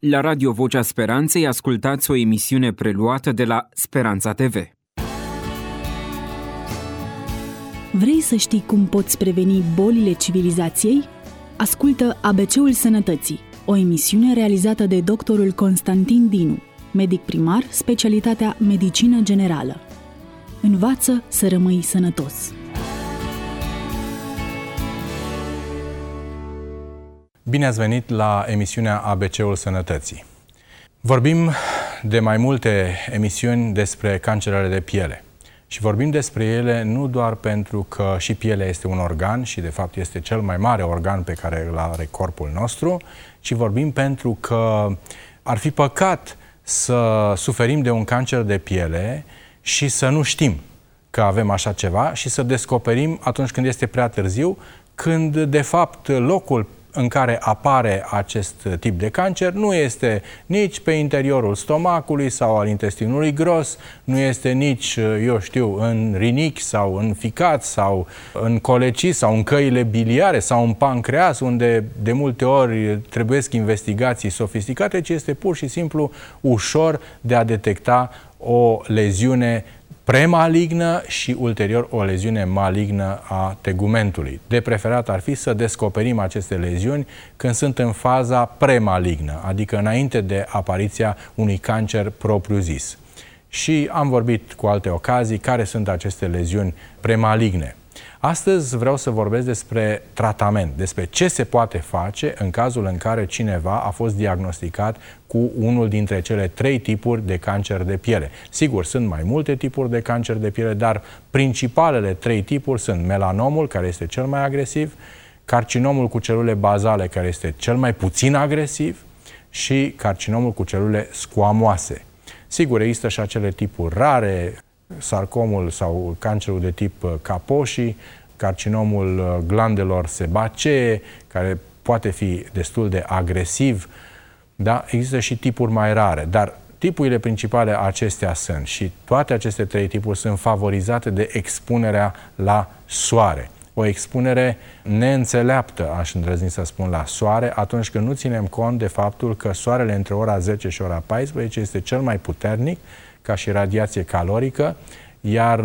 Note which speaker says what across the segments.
Speaker 1: La Radio Vocea Speranței ascultați o emisiune preluată de la Speranța TV.
Speaker 2: Vrei să știi cum poți preveni bolile civilizației? Ascultă ABC-ul Sănătății, o emisiune realizată de doctorul Constantin Dinu, medic primar, specialitatea Medicină Generală. Învață să rămâi sănătos.
Speaker 3: Bine ați venit la emisiunea ABC-ul Sănătății. Vorbim de mai multe emisiuni despre cancerele de piele. Și vorbim despre ele nu doar pentru că și pielea este un organ și de fapt este cel mai mare organ pe care îl are corpul nostru, ci vorbim pentru că ar fi păcat să suferim de un cancer de piele și să nu știm că avem așa ceva și să descoperim atunci când este prea târziu, când de fapt locul în care apare acest tip de cancer nu este nici pe interiorul stomacului sau al intestinului gros, nu este nici, eu știu, în rinichi sau în ficat sau în colecii sau în căile biliare sau în pancreas, unde de multe ori trebuiesc investigații sofisticate, ci este pur și simplu ușor de a detecta o leziune premalignă și ulterior o leziune malignă a tegumentului. De preferat ar fi să descoperim aceste leziuni când sunt în faza premalignă, adică înainte de apariția unui cancer propriu-zis. Și am vorbit cu alte ocazii care sunt aceste leziuni premaligne. Astăzi vreau să vorbesc despre tratament, despre ce se poate face în cazul în care cineva a fost diagnosticat cu unul dintre cele 3 tipuri de cancer de piele. Sigur, sunt mai multe tipuri de cancer de piele, dar principalele 3 tipuri sunt melanomul, care este cel mai agresiv, carcinomul cu celule bazale, care este cel mai puțin agresiv, și carcinomul cu celule squamoase. Sigur, există și acele tipuri rare, sarcomul sau cancerul de tip Kaposi, carcinomul glandelor sebacee, care poate fi destul de agresiv. Da? Există și tipuri mai rare, dar tipurile principale acestea sunt și toate aceste 3 tipuri sunt favorizate de expunerea la soare. O expunere neînțeleaptă, aș îndrăzni să spun, la soare, atunci când nu ținem cont de faptul că soarele între ora 10 și ora 14 este cel mai puternic ca și radiație calorică, iar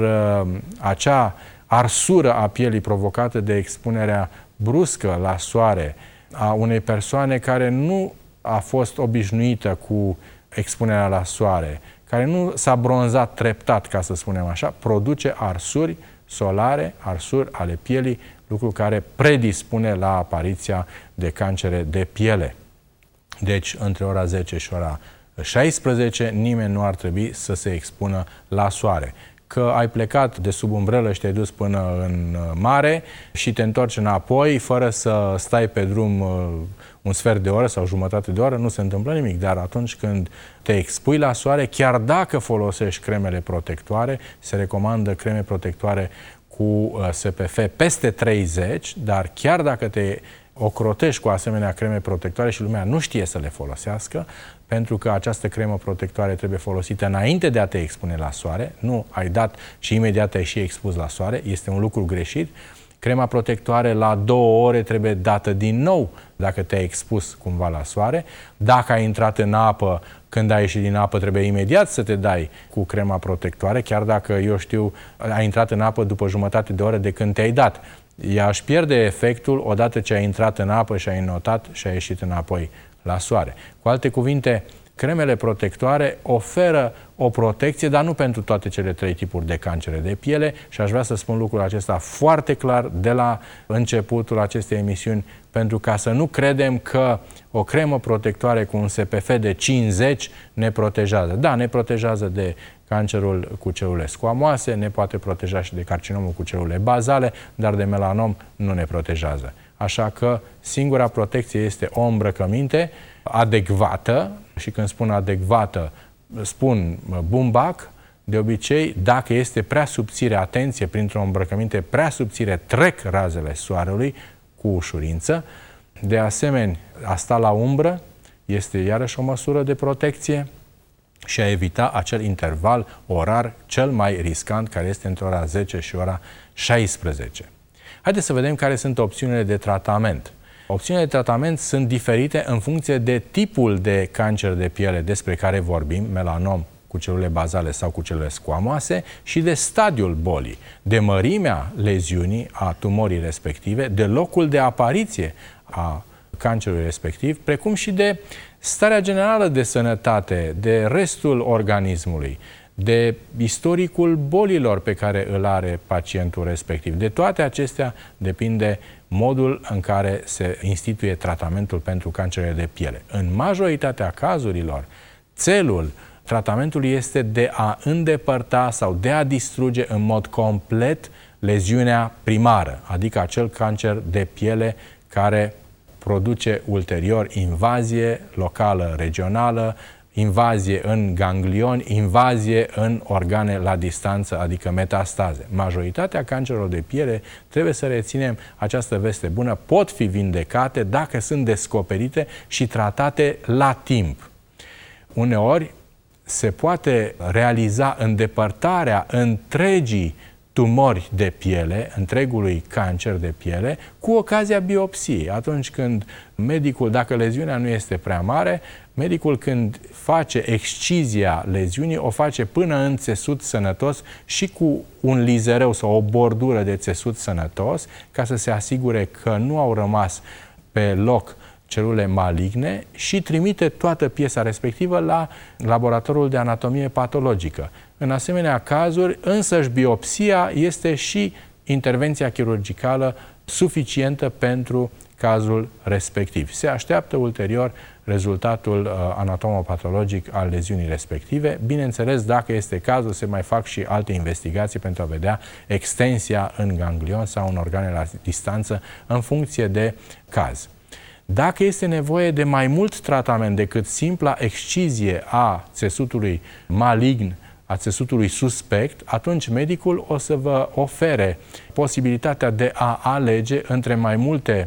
Speaker 3: acea arsură a pielii provocată de expunerea bruscă la soare a unei persoane care nu a fost obișnuită cu expunerea la soare, care nu s-a bronzat treptat, ca să spunem așa, produce arsuri solare, arsuri ale pielii, lucru care predispune la apariția de cancere de piele. Deci, între ora 10 și ora 16, nimeni nu ar trebui să se expună la soare. Că ai plecat de sub umbrelă și te-ai dus până în mare și te întorci înapoi fără să stai pe drum un sfert de oră sau jumătate de oră, nu se întâmplă nimic. Dar atunci când te expui la soare, chiar dacă folosești cremele protectoare, se recomandă creme protectoare cu SPF peste 30, dar chiar dacă te ocrotești cu asemenea creme protectoare și lumea nu știe să le folosească, pentru că această cremă protectoare trebuie folosită înainte de a te expune la soare, nu ai dat și imediat te-ai și expus la soare, este un lucru greșit. Crema protectoare la 2 ore trebuie dată din nou dacă te-ai expus cumva la soare. Dacă ai intrat în apă, când ai ieșit din apă, trebuie imediat să te dai cu crema protectoare, chiar dacă, eu știu, ai intrat în apă după jumătate de oră de când te-ai dat. Ea își pierde efectul odată ce ai intrat în apă și ai înotat și ai ieșit înapoi la soare. Cu alte cuvinte, cremele protectoare oferă o protecție, dar nu pentru toate cele 3 tipuri de cancere de piele și aș vrea să spun lucrul acesta foarte clar de la începutul acestei emisiuni, pentru ca să nu credem că o cremă protectoare cu un SPF de 50 ne protejează. Da, ne protejează de cancerul cu celule squamoase, ne poate proteja și de carcinomul cu celule bazale, dar de melanom nu ne protejează. Așa că singura protecție este o îmbrăcăminte adecvată, și când spun adecvată, spun bumbac. De obicei, dacă este prea subțire, atenție, printr-o îmbrăcăminte prea subțire trec razele soarelui cu ușurință. De asemenea, a sta la umbră este iarăși o măsură de protecție și a evita acel interval orar cel mai riscant, care este între ora 10 și ora 16. Haideți să vedem care sunt opțiunile de tratament. Opțiunile de tratament sunt diferite în funcție de tipul de cancer de piele despre care vorbim, melanom cu celule bazale sau cu celule squamoase, și de stadiul bolii, de mărimea leziunii a tumorii respective, de locul de apariție a cancerului respectiv, precum și de starea generală de sănătate, de restul organismului, de istoricul bolilor pe care îl are pacientul respectiv. De toate acestea depinde modul în care se instituie tratamentul pentru cancerele de piele. În majoritatea cazurilor, țelul tratamentului este de a îndepărta sau de a distruge în mod complet leziunea primară, adică acel cancer de piele care produce ulterior invazie locală, regională, invazie în ganglion, invazie în organe la distanță, adică metastaze. Majoritatea cancerelor de piele, trebuie să reținem această veste bună, pot fi vindecate dacă sunt descoperite și tratate la timp. Uneori se poate realiza îndepărtarea întregii tumori de piele, întregului cancer de piele, cu ocazia biopsiei. Atunci când medicul, dacă leziunea nu este prea mare, medicul când face excizia leziunii, o face până în țesut sănătos și cu un lizereu sau o bordură de țesut sănătos, ca să se asigure că nu au rămas pe loc celule maligne, și trimite toată piesa respectivă la laboratorul de anatomie patologică. În asemenea cazuri, însăși biopsia este și intervenția chirurgicală suficientă pentru cazul respectiv. Se așteaptă ulterior rezultatul anatomopatologic al leziunii respective. Bineînțeles, dacă este cazul, se mai fac și alte investigații pentru a vedea extensia în ganglion sau în organe la distanță, în funcție de caz. Dacă este nevoie de mai mult tratament decât simpla excizie a țesutului malign, a țesutului suspect, atunci medicul o să vă ofere posibilitatea de a alege între mai multe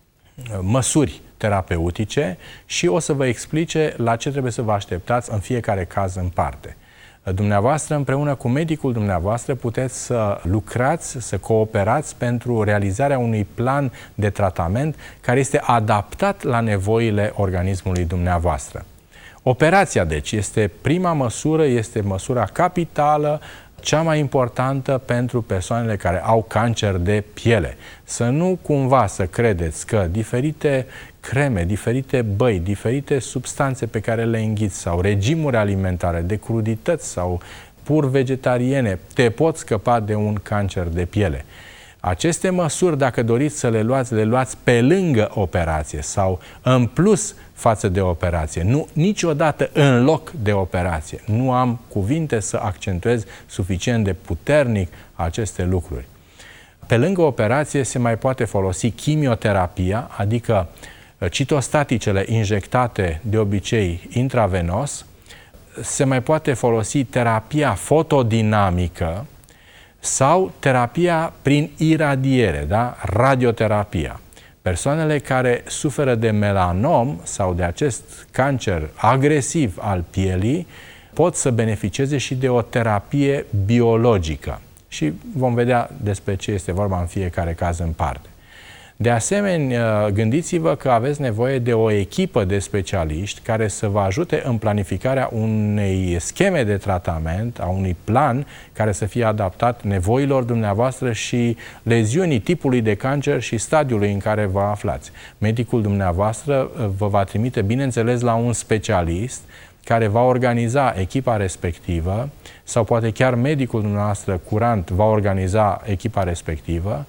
Speaker 3: măsuri terapeutice și o să vă explice la ce trebuie să vă așteptați în fiecare caz în parte. Dumneavoastră, împreună cu medicul dumneavoastră, puteți să lucrați, să cooperați pentru realizarea unui plan de tratament care este adaptat la nevoile organismului dumneavoastră. Operația, deci, este prima măsură, este măsura capitală, cea mai importantă pentru persoanele care au cancer de piele. Să nu cumva să credeți că diferite creme, diferite băi, diferite substanțe pe care le înghiți sau regimuri alimentare de crudități sau pur vegetariene te pot scăpa de un cancer de piele. Aceste măsuri, dacă doriți să le luați pe lângă operație sau în plus față de operație, nu niciodată în loc de operație. Nu am cuvinte să accentuez suficient de puternic aceste lucruri. Pe lângă operație se mai poate folosi chimioterapia, adică citostaticele injectate de obicei intravenos, se mai poate folosi terapia fotodinamică sau terapia prin iradiere, da? Radioterapia. Persoanele care suferă de melanom sau de acest cancer agresiv al pielii pot să beneficieze și de o terapie biologică. Și vom vedea despre ce este vorba în fiecare caz în parte. De asemenea, gândiți-vă că aveți nevoie de o echipă de specialiști care să vă ajute în planificarea unei scheme de tratament, a unui plan care să fie adaptat nevoilor dumneavoastră și leziunii tipului de cancer și stadiului în care vă aflați. Medicul dumneavoastră vă va trimite, bineînțeles, la un specialist care va organiza echipa respectivă sau poate chiar medicul dumneavoastră curant va organiza echipa respectivă.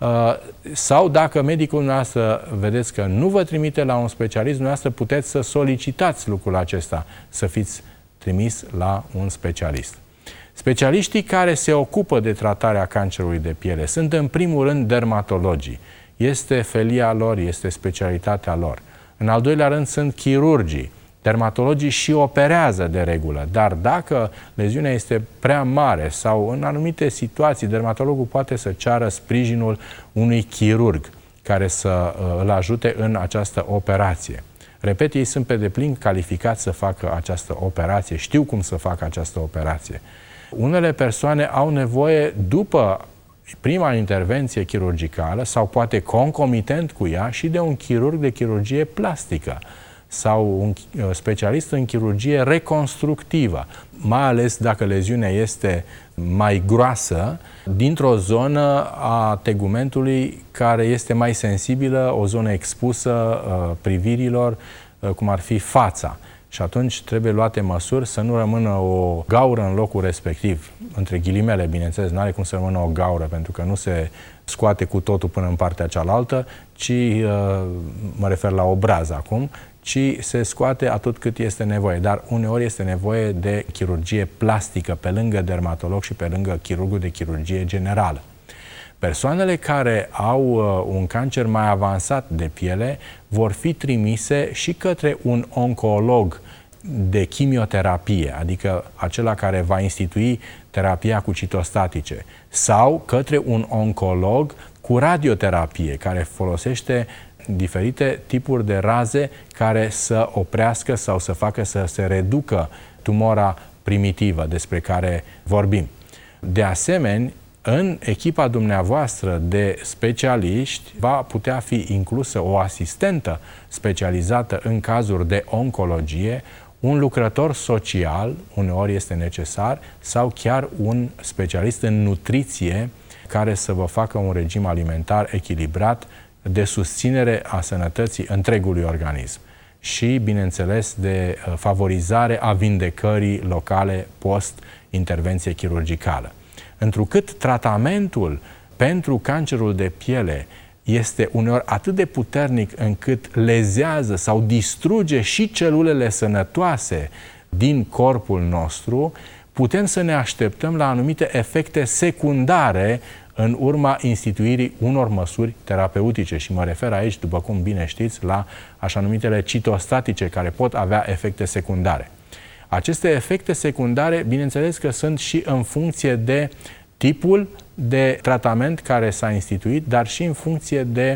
Speaker 3: Sau dacă medicul dumneavoastră vedeți că nu vă trimite la un specialist, dumneavoastră puteți să solicitați lucrul acesta, să fiți trimis la un specialist. Specialiștii care se ocupă de tratarea cancerului de piele sunt în primul rând dermatologii. Este felia lor, este specialitatea lor. În al doilea rând sunt chirurgii. Dermatologii și operează de regulă, dar dacă leziunea este prea mare sau în anumite situații, dermatologul poate să ceară sprijinul unui chirurg care să îl ajute în această operație. Repet, ei sunt pe deplin calificați să facă această operație, știu cum să facă această operație. Unele persoane au nevoie, după prima intervenție chirurgicală sau poate concomitent cu ea și de un chirurg de chirurgie plastică sau un specialist în chirurgie reconstructivă, mai ales dacă leziunea este mai groasă, dintr-o zonă a tegumentului care este mai sensibilă, o zonă expusă privirilor, cum ar fi fața. Și atunci trebuie luate măsuri să nu rămână o gaură în locul respectiv, între ghilimele, bineînțeles, n-are cum să rămână o gaură, pentru că nu se scoate cu totul până în partea cealaltă, ci, mă refer la obraz acum, ci se scoate atât cât este nevoie. Dar uneori este nevoie de chirurgie plastică pe lângă dermatolog și pe lângă chirurgul de chirurgie generală. Persoanele care au un cancer mai avansat de piele vor fi trimise și către un oncolog de chimioterapie, adică acela care va institui terapia cu citostatice, sau către un oncolog cu radioterapie, care folosește diferite tipuri de raze care să oprească sau să facă să se reducă tumora primitivă despre care vorbim. De asemenea, în echipa dumneavoastră de specialiști va putea fi inclusă o asistentă specializată în cazuri de oncologie, un lucrător social, uneori este necesar, sau chiar un specialist în nutriție care să vă facă un regim alimentar echilibrat de susținere a sănătății întregului organism și, bineînțeles, de favorizare a vindecării locale post-intervenție chirurgicală. Întrucât tratamentul pentru cancerul de piele este uneori atât de puternic încât lezează sau distruge și celulele sănătoase din corpul nostru, putem să ne așteptăm la anumite efecte secundare în urma instituirii unor măsuri terapeutice. Și mă refer aici, după cum bine știți, la așa numitele citostatice, care pot avea efecte secundare. Aceste efecte secundare, bineînțeles că sunt și în funcție de tipul de tratament care s-a instituit, dar și în funcție de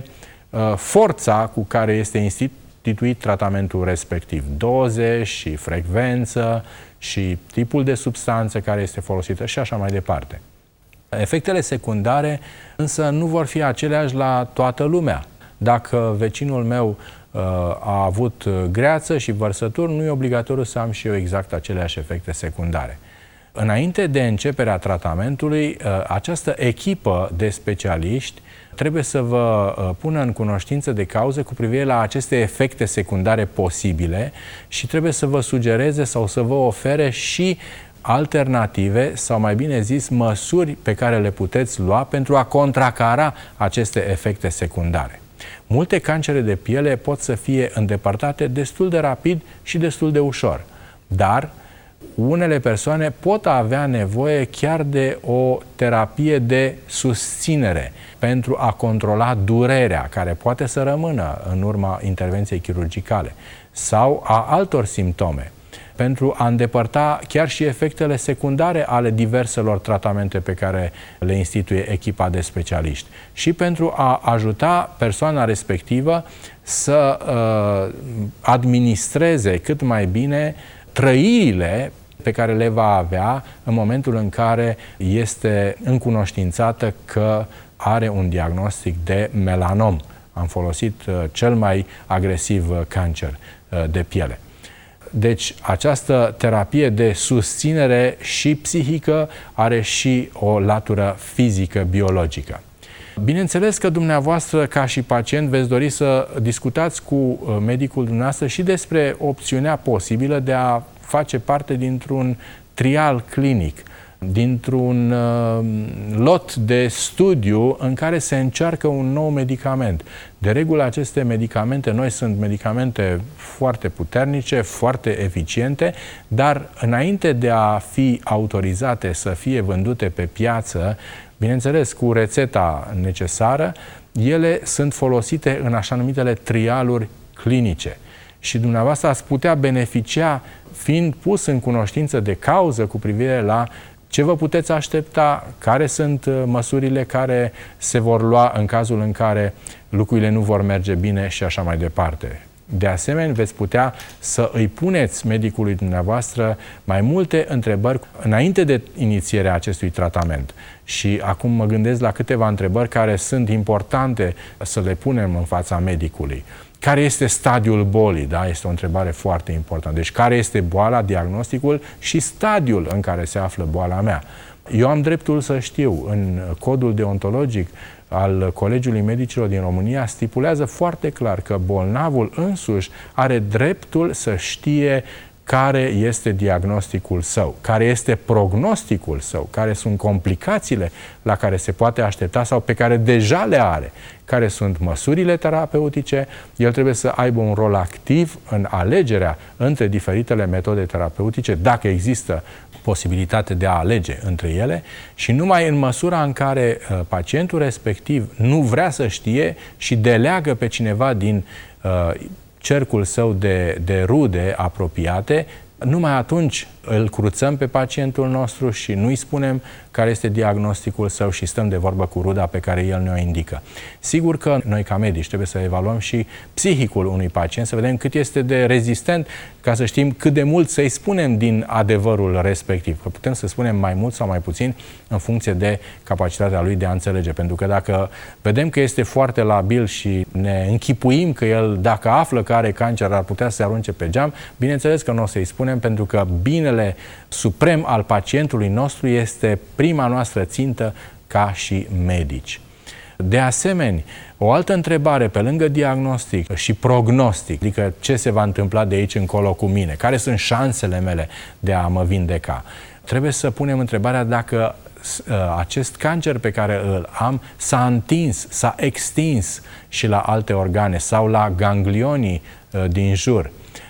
Speaker 3: forța cu care este instituit tratamentul respectiv. Doze și frecvență și tipul de substanță care este folosită și așa mai departe. Efectele secundare însă nu vor fi aceleași la toată lumea. Dacă vecinul meu a avut greață și vărsături, nu e obligatoriu să am și eu exact aceleași efecte secundare. Înainte de începerea tratamentului, această echipă de specialiști trebuie să vă pună în cunoștință de cauză cu privire la aceste efecte secundare posibile și trebuie să vă sugereze sau să vă ofere și alternative sau, mai bine zis, măsuri pe care le puteți lua pentru a contracara aceste efecte secundare. Multe cancere de piele pot să fie îndepărtate destul de rapid și destul de ușor, dar unele persoane pot avea nevoie chiar de o terapie de susținere pentru a controla durerea care poate să rămână în urma intervenției chirurgicale sau a altor simptome, pentru a îndepărta chiar și efectele secundare ale diverselor tratamente pe care le instituie echipa de specialiști și pentru a ajuta persoana respectivă să administreze cât mai bine trăirile pe care le va avea în momentul în care este încunoștințată că are un diagnostic de melanom. Am folosit cel mai agresiv cancer de piele. Deci, această terapie de susținere și psihică are și o latură fizică, biologică. Bineînțeles că dumneavoastră, ca și pacient, veți dori să discutați cu medicul dumneavoastră și despre opțiunea posibilă de a face parte dintr-un trial clinic, dintr-un lot de studiu în care se încearcă un nou medicament. De regulă, aceste medicamente noi sunt medicamente foarte puternice, foarte eficiente, dar înainte de a fi autorizate să fie vândute pe piață, bineînțeles, cu rețeta necesară, ele sunt folosite în așa numitele trialuri clinice. Și dumneavoastră ați putea beneficia fiind pus în cunoștință de cauză cu privire la ce vă puteți aștepta, care sunt măsurile care se vor lua în cazul în care lucrurile nu vor merge bine și așa mai departe. De asemenea, veți putea să îi puneți medicului dumneavoastră mai multe întrebări înainte de inițierea acestui tratament. Și acum mă gândesc la câteva întrebări care sunt importante să le punem în fața medicului. Care este stadiul bolii? Da? Este o întrebare foarte importantă. Deci, care este boala, diagnosticul și stadiul în care se află boala mea? Eu am dreptul să știu. În codul deontologic al Colegiului Medicilor din România stipulează foarte clar că bolnavul însuși are dreptul să știe care este diagnosticul său, care este prognosticul său, care sunt complicațiile la care se poate aștepta sau pe care deja le are, care sunt măsurile terapeutice. El trebuie să aibă un rol activ în alegerea între diferitele metode terapeutice, dacă există posibilitate de a alege între ele, și numai în măsura în care pacientul respectiv nu vrea să știe și deleagă pe cineva din cercul său de rude apropiate, numai atunci îl cruțăm pe pacientul nostru și nu-i spunem care este diagnosticul său și stăm de vorbă cu ruda pe care el ne-o indică. Sigur că noi ca medici trebuie să evaluăm și psihicul unui pacient, să vedem cât este de rezistent, ca să știm cât de mult să-i spunem din adevărul respectiv. Că putem să spunem mai mult sau mai puțin în funcție de capacitatea lui de a înțelege. Pentru că dacă vedem că este foarte labil și ne închipuim că el, dacă află că are cancer, ar putea să se arunce pe geam, bineînțeles că nu o să-i spunem, pentru că binele suprem al pacientului nostru este prima noastră țintă ca și medici. De asemenea, o altă întrebare pe lângă diagnostic și prognostic, adică ce se va întâmpla de aici încolo cu mine, care sunt șansele mele de a mă vindeca. Trebuie să punem întrebarea dacă acest cancer pe care îl am s-a întins, s-a extins și la alte organe sau la ganglionii din jur.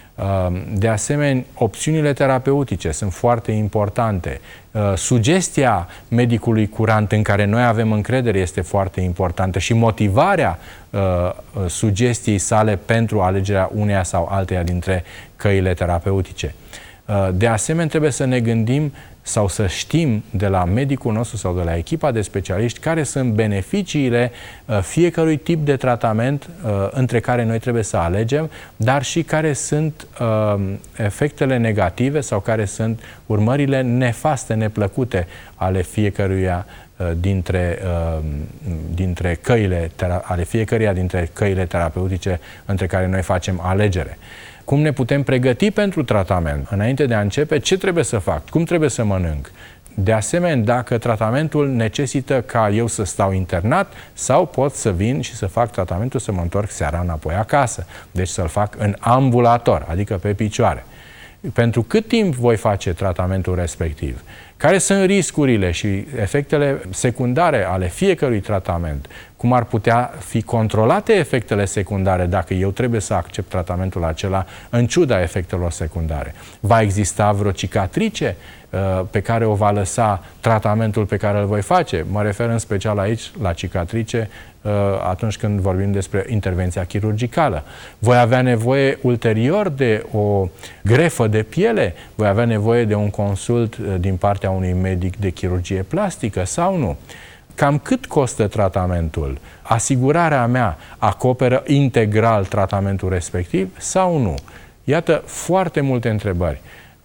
Speaker 3: De asemenea, opțiunile terapeutice sunt foarte importante. Sugestia medicului curant în care noi avem încredere este foarte importantă și motivarea sugestiei sale pentru alegerea uneia sau alteia dintre căile terapeutice. De asemenea, trebuie să ne gândim sau să știm de la medicul nostru sau de la echipa de specialiști care sunt beneficiile fiecărui tip de tratament între care noi trebuie să alegem, dar și care sunt efectele negative sau care sunt urmările nefaste, neplăcute ale fiecăruia dintre căile terapeutice între care noi facem alegere. Cum ne putem pregăti pentru tratament? Înainte de a începe, ce trebuie să fac? Cum trebuie să mănânc? De asemenea, dacă tratamentul necesită ca eu să stau internat sau pot să vin și să fac tratamentul, să mă întorc seara înapoi acasă. Deci să-l fac în ambulator, adică pe picioare. Pentru cât timp voi face tratamentul respectiv? Care sunt riscurile și efectele secundare ale fiecărui tratament? Cum ar putea fi controlate efectele secundare dacă eu trebuie să accept tratamentul acela în ciuda efectelor secundare? Va exista vreo cicatrice pe care o va lăsa tratamentul pe care îl voi face? Mă refer în special aici la cicatrice atunci când vorbim despre intervenția chirurgicală. Voi avea nevoie ulterior de o grefă de piele? Voi avea nevoie de un consult din partea unui medic de chirurgie plastică sau nu? Cam cât costă tratamentul? Asigurarea mea acoperă integral tratamentul respectiv sau nu? Iată foarte multe întrebări.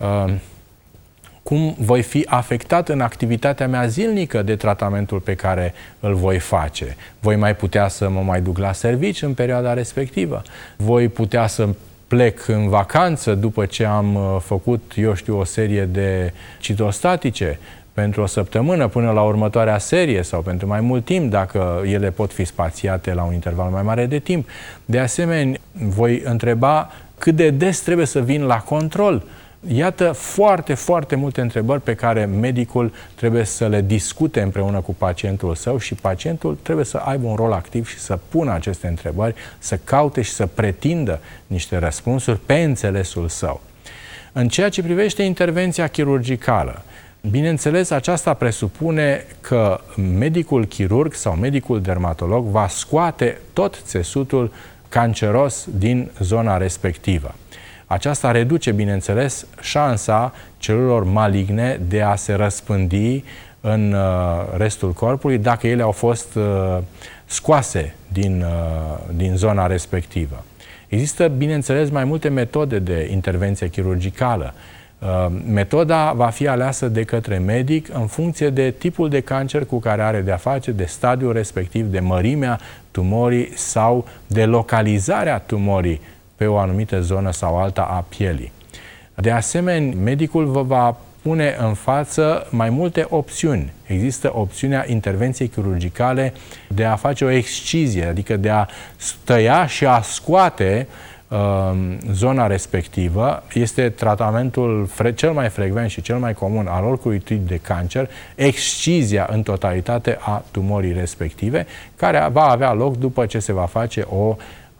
Speaker 3: Cum voi fi afectat în activitatea mea zilnică de tratamentul pe care îl voi face? Voi mai putea să mă mai duc la servici în perioada respectivă? Voi putea să plec în vacanță după ce am făcut, eu știu, o serie de citostatice pentru o săptămână până la următoarea serie sau pentru mai mult timp, dacă ele pot fi spațiate la un interval mai mare de timp. De asemenea, voi întreba cât de des trebuie să vin la control. Iată foarte, foarte multe întrebări pe care medicul trebuie să le discute împreună cu pacientul său și pacientul trebuie să aibă un rol activ și să pună aceste întrebări, să caute și să pretindă niște răspunsuri pe înțelesul său. În ceea ce privește intervenția chirurgicală, bineînțeles, aceasta presupune că medicul chirurg sau medicul dermatolog va scoate tot țesutul canceros din zona respectivă. Aceasta reduce, bineînțeles, șansa celulelor maligne de a se răspândi în restul corpului dacă ele au fost scoase din zona respectivă. Există, bineînțeles, mai multe metode de intervenție chirurgicală. Metoda va fi aleasă de către medic în funcție de tipul de cancer cu care are de-a face, de stadiul respectiv, de mărimea tumorii sau de localizarea tumorii pe o anumită zonă sau alta a pielii. De asemenea, medicul vă va pune în față mai multe opțiuni. Există opțiunea intervenției chirurgicale de a face o excizie, adică de a tăia și a scoate zona respectivă. Este tratamentul cel mai frecvent și cel mai comun al oricui tip de cancer, excizia în totalitate a tumorii respective, care va avea loc după ce se va face o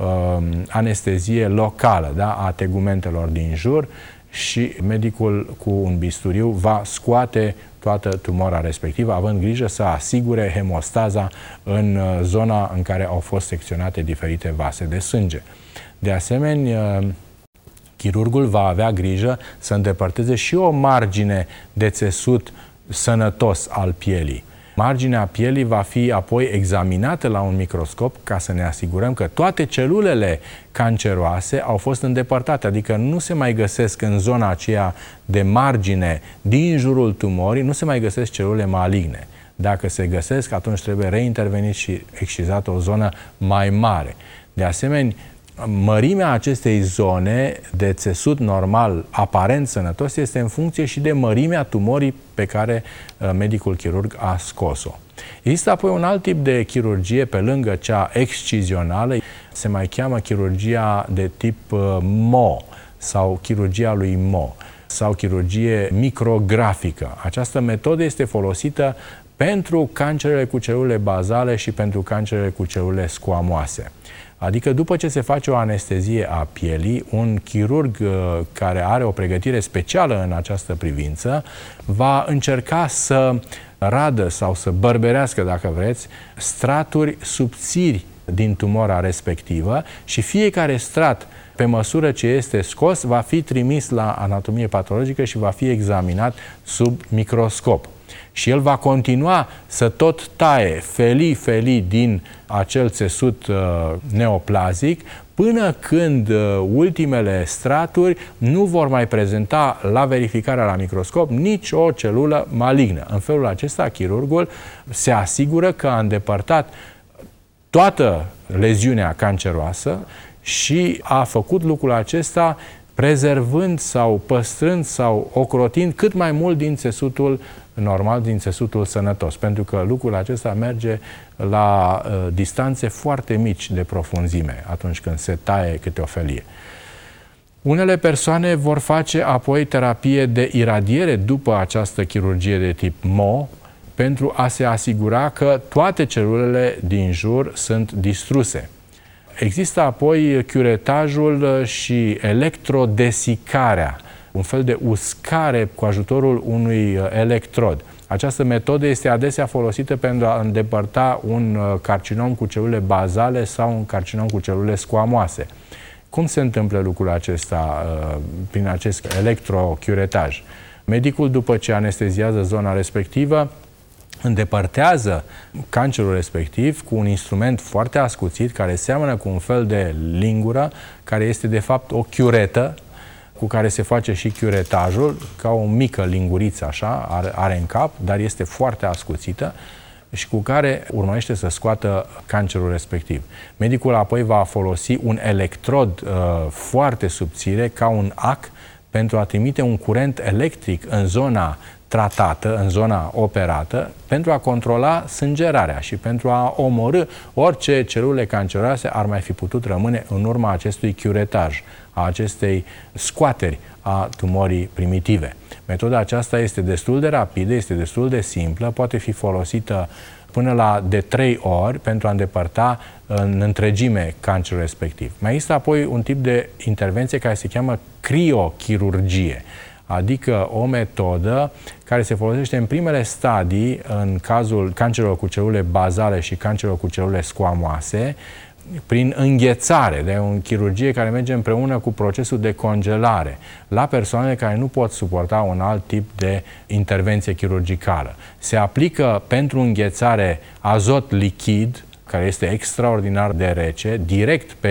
Speaker 3: anestezie locală, da, a tegumentelor din jur, și medicul cu un bisturiu va scoate toată tumora respectivă, având grijă să asigure hemostaza în zona în care au fost secționate diferite vase de sânge. De asemenea, chirurgul va avea grijă să îndepărteze și o margine de țesut sănătos al pielii. Marginea pielii va fi apoi examinată la un microscop ca să ne asigurăm că toate celulele canceroase au fost îndepărtate, adică nu se mai găsesc în zona aceea de margine din jurul tumorii, nu se mai găsesc celule maligne. Dacă se găsesc, atunci trebuie reintervenit și excizat o zonă mai mare. De asemenea, mărimea acestei zone de țesut normal, aparent sănătos, este în funcție și de mărimea tumorii pe care medicul chirurg a scos-o. Există apoi un alt tip de chirurgie pe lângă cea excizională, se mai cheamă chirurgia de tip Mo sau chirurgia lui Mo sau chirurgie micrografică. Această metodă este folosită pentru cancerele cu celule bazale și pentru cancerele cu celule squamoase. Adică după ce se face o anestezie a pielii, un chirurg care are o pregătire specială în această privință va încerca să radă sau să bărberească, dacă vreți, straturi subțiri din tumora respectivă și fiecare strat, pe măsură ce este scos, va fi trimis la anatomie patologică și va fi examinat sub microscop. Și el va continua să tot taie felii din acel țesut neoplazic până când ultimele straturi nu vor mai prezenta la verificarea la microscop nici o celulă malignă. În felul acesta, chirurgul se asigură că a îndepărtat toată leziunea canceroasă și a făcut lucrul acesta prezervând sau păstrând sau ocrotind cât mai mult din țesutul normal, din țesutul sănătos, pentru că lucrul acesta merge la distanțe foarte mici de profunzime atunci când se taie câte o felie. Unele persoane vor face apoi terapie de iradiere după această chirurgie de tip Mo, pentru a se asigura că toate celulele din jur sunt distruse. Există apoi curetajul și electrodesicarea, un fel de uscare cu ajutorul unui electrod. Această metodă este adesea folosită pentru a îndepărta un carcinom cu celule bazale sau un carcinom cu celule squamoase. Cum se întâmplă lucrul acesta prin acest electrocuretaj? Medicul, după ce anesteziază zona respectivă, îndepărtează cancerul respectiv cu un instrument foarte ascuțit, care seamănă cu un fel de lingură, care este de fapt o chiuretă, cu care se face și chiuretajul, ca o mică linguriță așa, are în cap, dar este foarte ascuțită și cu care urmărește să scoată cancerul respectiv. Medicul apoi va folosi un electrod foarte subțire, ca un ac, pentru a trimite un curent electric în zona tratată, în zona operată, pentru a controla sângerarea și pentru a omorî orice celule canceroase ar mai fi putut rămâne în urma acestui curetaj, a acestei scoateri a tumorii primitive. Metoda aceasta este destul de rapidă, este destul de simplă, poate fi folosită până la de 3 ori pentru a îndepărta în întregime cancerul respectiv. Mai există apoi un tip de intervenție care se cheamă criochirurgie, adică o metodă care se folosește în primele stadii în cazul cancerelor cu celule bazale și cancerelor cu celule squamoase, prin înghețare, de o chirurgie care merge împreună cu procesul de congelare la persoanele care nu pot suporta un alt tip de intervenție chirurgicală. Se aplică pentru înghețare azot lichid, care este extraordinar de rece, direct pe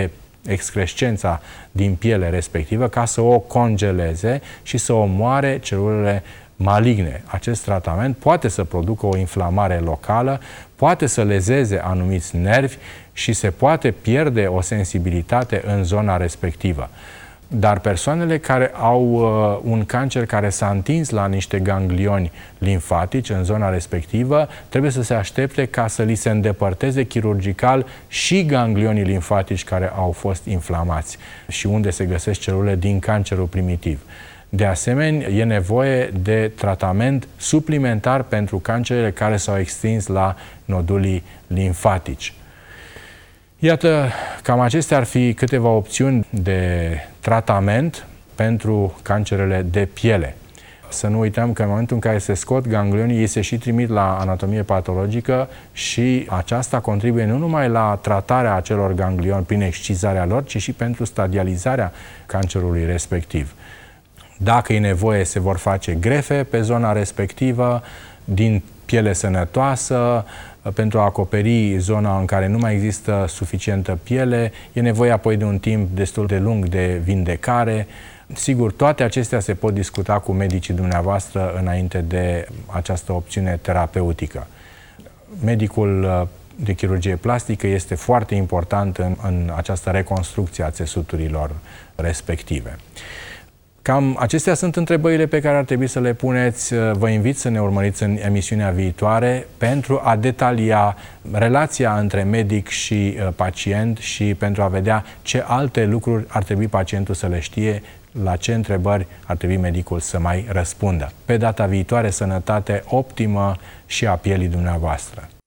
Speaker 3: excrescența din piele respectivă ca să o congeleze și să omoare celulele maligne. Acest tratament poate să producă o inflamare locală, poate să lezeze anumiți nervi și se poate pierde o sensibilitate în zona respectivă. Dar persoanele care au un cancer care s-a întins la niște ganglioni limfatici în zona respectivă, trebuie să se aștepte ca să li se îndepărteze chirurgical și ganglionii limfatici care au fost inflamați și unde se găsesc celule din cancerul primitiv. De asemenea, e nevoie de tratament suplimentar pentru cancerele care s-au extins la nodulii limfatici. Iată, cam acestea ar fi câteva opțiuni de tratament pentru cancerele de piele. Să nu uităm că în momentul în care se scot ganglionii, ei se și trimit la anatomie patologică și aceasta contribuie nu numai la tratarea acelor ganglioni prin excizarea lor, ci și pentru stadializarea cancerului respectiv. Dacă e nevoie, se vor face grefe pe zona respectivă din piele sănătoasă, pentru a acoperi zona în care nu mai există suficientă piele. E nevoie apoi de un timp destul de lung de vindecare. Sigur, toate acestea se pot discuta cu medicii dumneavoastră înainte de această opțiune terapeutică. Medicul de chirurgie plastică este foarte important în această reconstrucție a țesuturilor respective. Cam acestea sunt întrebările pe care ar trebui să le puneți. Vă invit să ne urmăriți în emisiunea viitoare pentru a detalia relația între medic și pacient și pentru a vedea ce alte lucruri ar trebui pacientul să le știe, la ce întrebări ar trebui medicul să mai răspundă. Pe data viitoare, sănătate optimă și a pielii dumneavoastră!